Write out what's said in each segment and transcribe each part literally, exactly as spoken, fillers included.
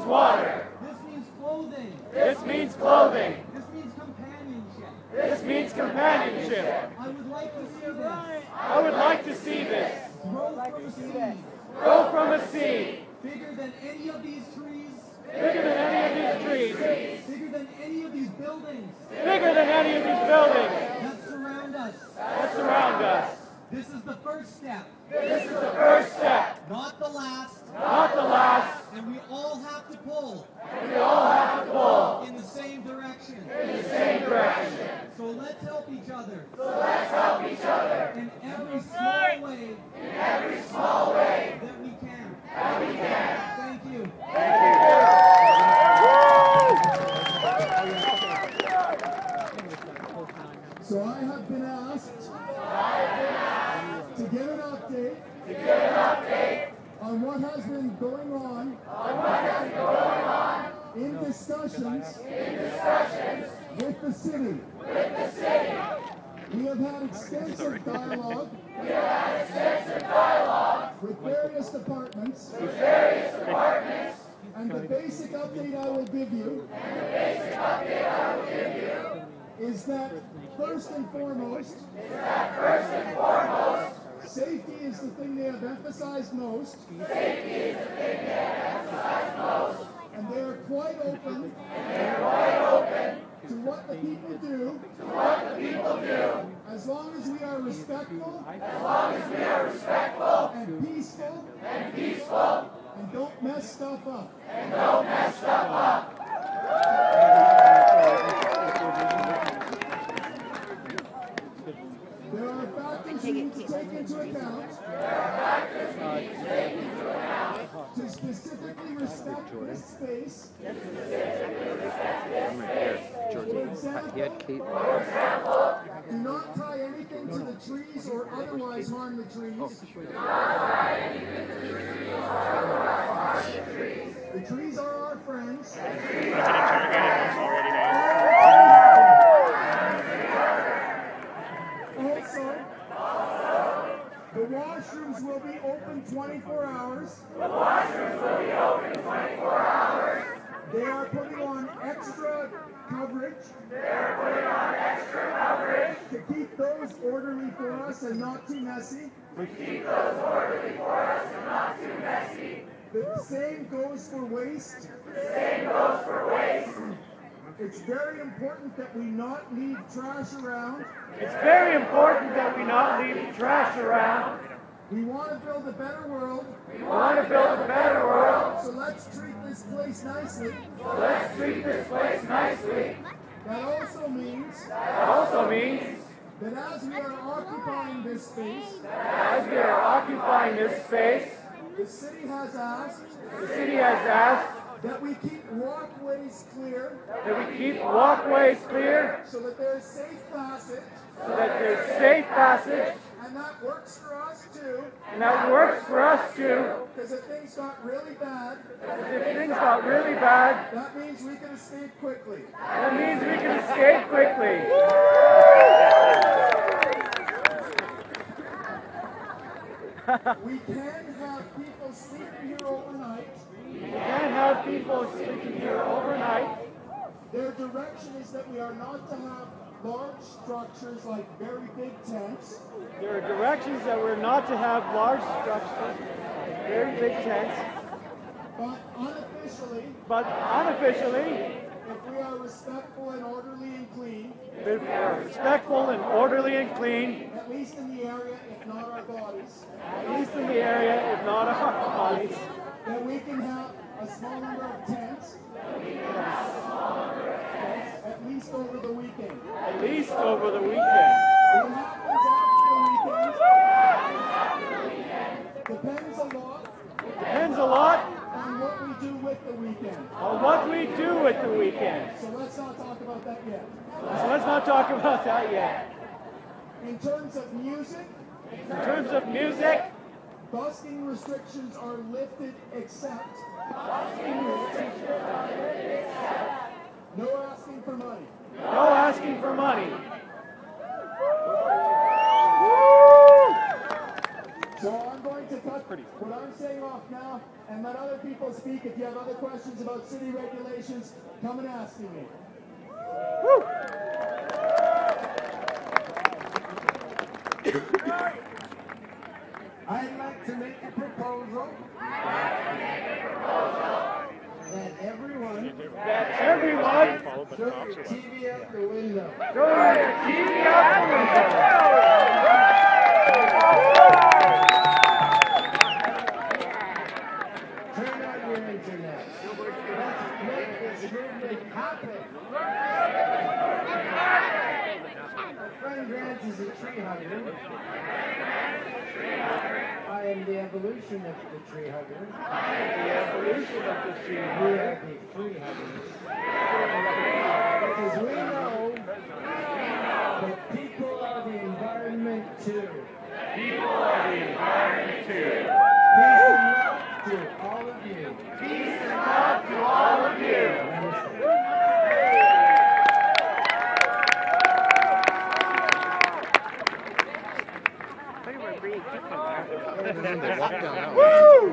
water. This means clothing. This means clothing. This means companionship. This means companionship. I would like to see this. I would like to see this Grow from a seed. grow from a seed Bigger than any of these trees. bigger than any of these trees, Bigger than any of these buildings bigger than any of these buildings that surround us. that surround us. This is the first step, This is the first step, not the last. not the last. And we all have to pull We all have to pull in the same direction. in the same direction. So let's help each other So let's help each other in every small way in every small way that we can. that we can. Thank you. So I have been asked to give an update To give an update on what has been going on on what has been going on in discussions in discussions with the city. with the city. We have had extensive dialogue We have had extensive dialogue with various departments, with various departments, and the basic update I will give you and the basic update I will give you is that first and foremost, is that first and foremost, safety is the thing they have emphasized most, safety is the thing they have emphasized most, and they are quite open and they are wide open to what the people do to what the people do, as long as we are respectful as long as we are respectful and peaceful and peaceful and don't mess stuff up. and don't mess stuff up. There are factors you need to take into account to specifically respect this space. For example, do not tie anything to the trees or otherwise harm the trees. The trees are our friends. Also, the washrooms will be open twenty-four hours. The washrooms will be open twenty-four hours. They are putting on extra coverage They're putting on extra coverage to keep those orderly for us and not too messy. to keep those orderly for us and not too messy. The same goes for waste. The same goes for waste. It's very important that we not leave trash around. It's very important that we not leave trash around. We want to build a better world, We want to build a better world, so let's treat this place nicely. so let's treat this place nicely. That also means That also means that as we are occupying this space, as we are occupying this space, the city has asked the city has asked that we keep walkways clear that we keep walkways clear so that there's safe passage, so that there's safe passage, and that works for us too, and that works for us too. because if things got really bad, If things got really bad, that means we can escape quickly. that means we can escape quickly. We can have people sleeping here overnight. We can't have people sleeping here overnight. Their direction is that we are not to have large structures like very big tents, There are directions that we're not to have large structures, very big tents, but unofficially, but unofficially, if we are respectful and orderly and clean, if we're respectful and orderly and clean, at least in the area, if not our bodies, at least in the area, if not our bodies, then we can have a small number of tents, at least over the weekend. at least over the weekend. What happens after the weekend depends a lot Depends a lot on what we do with the weekend. on what we do with the weekend. So let's not talk about that yet. So let's not talk about that yet. In terms of music, In terms of music, busking restrictions are lifted except no asking for money. no asking for money. So I'm going to cut pretty. What I'm saying off now, and let other people speak. If you have other questions about city regulations, come and ask me. Woo! I'd like to make a proposal that everyone That everyone throw your T V out the window. throw your T V out the window. Turn on your internet. Let's make this movement happen. My friend Grant is a tree hugger. I am the evolution of the tree hugger. The evolution of the tree We hugger. are the tree huggers. Because we know that people are the environment too. People are the environment too. Peace and love to all of you. Peace and love to all of you. Woo!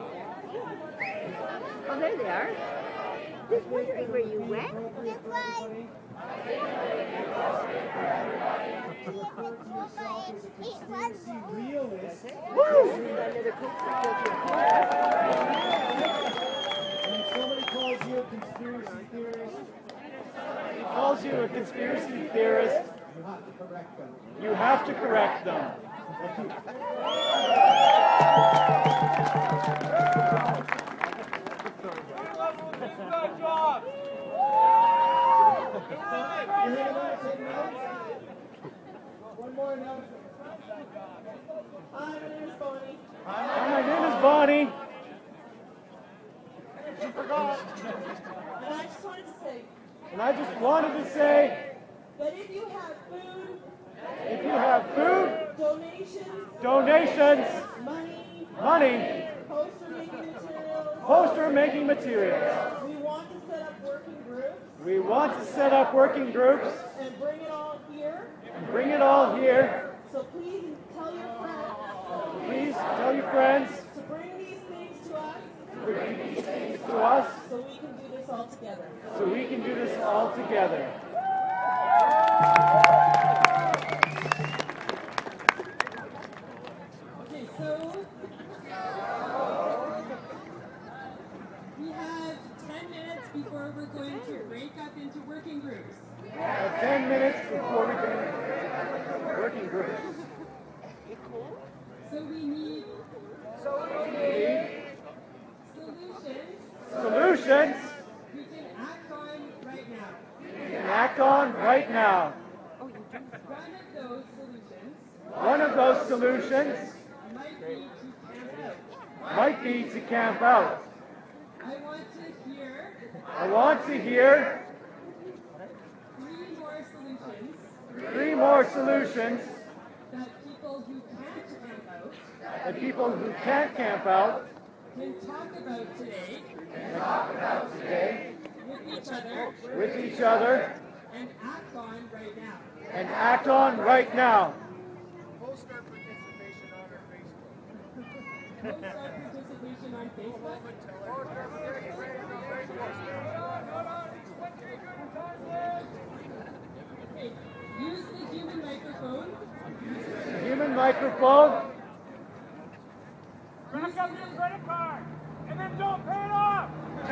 Oh, there they are. Just wondering where you went. This way. Realist. Another cook for When somebody calls you a conspiracy theorist, He calls you a conspiracy theorist. You have to correct them. You have to correct them. One more announcement. Hi, my name is Bonnie. Hi, my name is Bonnie. She forgot. And I just wanted to say And I just wanted to say, that if you have food, if you have food, donations, donations, money, money, poster making materials, poster making materials, we want to set up working groups we want to set up working groups and bring it all here. and bring it all here. So please tell your friends Please tell your friends to bring these things to us bring these things to us so we can do this all together. so we can do this all together. Okay, so we have ten minutes before we're going to break up into working groups. Uh, Ten minutes before we can working groups. So we need Need solutions solutions we can act on right now. we can act on right now. One of those solutions One of those solutions might be to camp out. might be to camp out. I want to hear I want to hear three more solutions three more solutions that people who can't camp out that people who can't camp out can talk about today today with each other with each other and act on right now. and act on right now. Post our participation on Facebook. Okay, use the human microphone. Human microphone. Crack up your credit card, and then don't pay it off.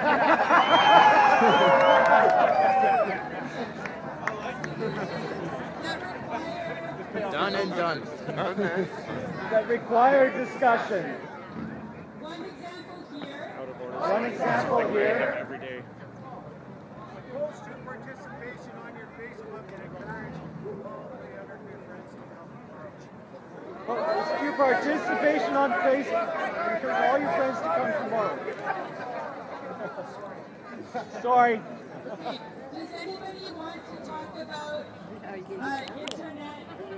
Done and done. Okay. That require discussion. One example here. One example here. Every day. Post your participation on your Facebook and encourage all the other new friends to come. Post your participation on Facebook. Encourage all your friends to come tomorrow. Sorry. Okay, does anybody want to talk about uh, internet